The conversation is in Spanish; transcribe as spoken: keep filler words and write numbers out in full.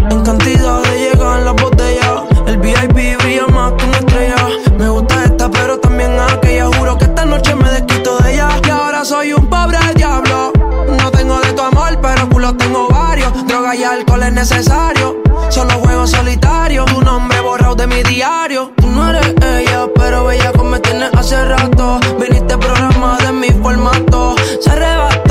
En cantidades llegan las botellas. El V I P brilla más que una estrella. Me gusta esta pero también aquella. Juro que esta noche me desquito de ella. Y ahora soy un pobre diablo. No tengo de tu amor pero culo tengo varios. Droga y alcohol es necesario. Solo juego solitario. Tu nombre borrado de mi diario. Tú no eres ella pero bella como me tienes hace rato. Viniste programada en mi formato. Se arrebata